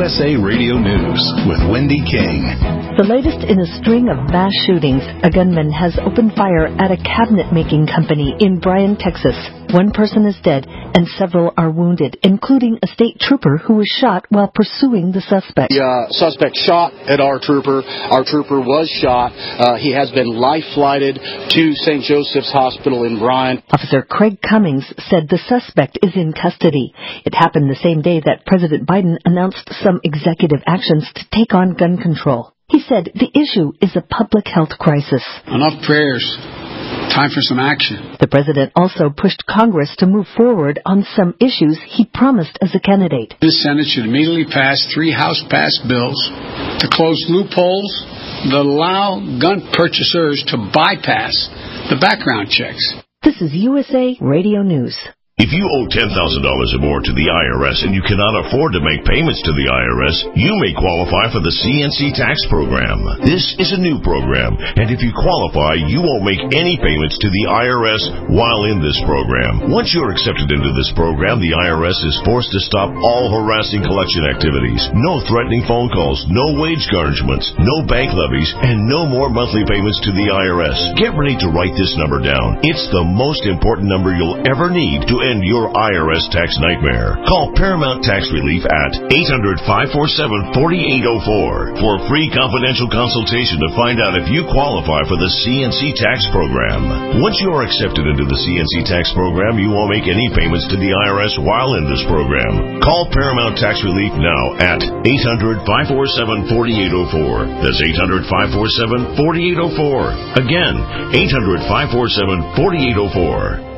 USA Radio News with Wendy King. The latest in a string of mass shootings. A gunman has opened fire at a cabinet-making company in Bryan, Texas. One person is dead and several are wounded, including a state trooper who was shot while pursuing the suspect. The suspect shot at our trooper. Our trooper was shot. He has been life-flighted to St. Joseph's Hospital in Bryan. Officer Craig Cummings said the suspect is in custody. It happened the same day that President Biden announced some executive actions to take on gun control. He said the issue is a public health crisis. Enough prayers. Time for some action. The president also pushed Congress to move forward on some issues he promised as a candidate. This Senate should immediately pass 3 House-passed bills to close loopholes that allow gun purchasers to bypass the background checks. This is USA Radio News. If you owe $10,000 or more to the IRS and you cannot afford to make payments to the IRS, you may qualify for the CNC tax program. This is a new program, and if you qualify, you won't make any payments to the IRS while in this program. Once you're accepted into this program, the IRS is forced to stop all harassing collection activities. No threatening phone calls, no wage garnishments, no bank levies, and no more monthly payments to the IRS. Get ready to write this number down. It's the most important number you'll ever need to end your IRS tax nightmare. Call Paramount Tax Relief at 800-547-4804 for a free confidential consultation to find out if you qualify for the CNC tax program. Once you are accepted into the CNC tax program, you won't make any payments to the IRS while in this program. Call Paramount Tax Relief now at 800-547-4804. That's 800-547-4804. Again, 800-547-4804.